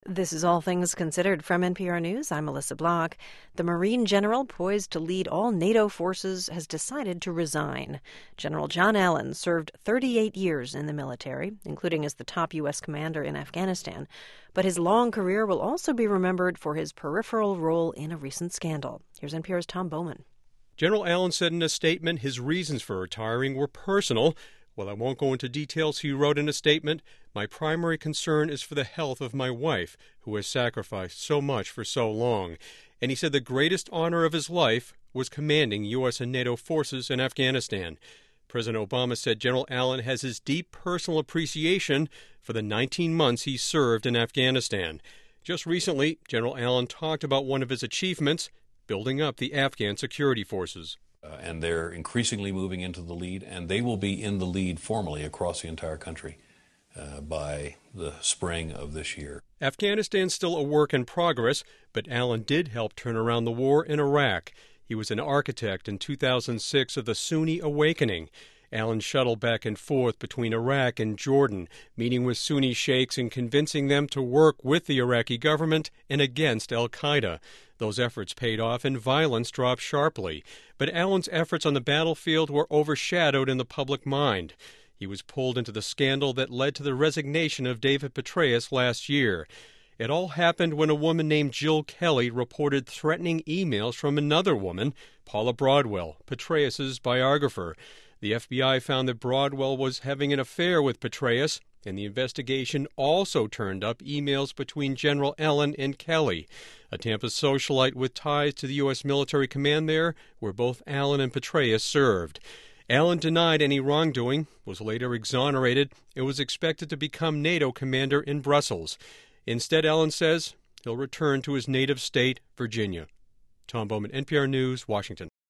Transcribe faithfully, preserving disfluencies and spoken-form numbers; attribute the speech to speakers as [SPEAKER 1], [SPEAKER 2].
[SPEAKER 1] This is All Things Considered from N P R News. I'm Melissa Block. The Marine general poised to lead all NATO forces has decided to resign. General John Allen served thirty-eight years in the military, including as the top U S commander in Afghanistan. But his long career will also be remembered for his peripheral role in a recent scandal. Here's N P R's Tom Bowman.
[SPEAKER 2] General Allen said in a statement his reasons for retiring were personal. While I won't go into details, he wrote in a statement, "My primary concern is for the health of my wife, who has sacrificed so much for so long." And he said the greatest honor of his life was commanding U S and NATO forces in Afghanistan. President Obama said General Allen has his deep personal appreciation for the nineteen months he served in Afghanistan. Just recently, General Allen talked about one of his achievements, building up the Afghan security forces.
[SPEAKER 3] Uh, and they're increasingly moving into the lead, and they will be in the lead formally across the entire country uh, by the spring of this year.
[SPEAKER 2] Afghanistan's still a work in progress, but Allen did help turn around the war in Iraq. He was an architect in two thousand six of the Sunni awakening. Allen shuttled back and forth between Iraq and Jordan, meeting with Sunni sheikhs and convincing them to work with the Iraqi government and against al-Qaeda. Those efforts paid off and violence dropped sharply. But Allen's efforts on the battlefield were overshadowed in the public mind. He was pulled into the scandal that led to the resignation of David Petraeus last year. It all happened when a woman named Jill Kelly reported threatening emails from another woman, Paula Broadwell, Petraeus's biographer. The F B I found that Broadwell was having an affair with Petraeus, and the investigation also turned up emails between General Allen and Kelly, a Tampa socialite with ties to the U S military command there, where both Allen and Petraeus served. Allen denied any wrongdoing, was later exonerated, and was expected to become NATO commander in Brussels. Instead, Allen says he'll return to his native state, Virginia. Tom Bowman, N P R News, Washington.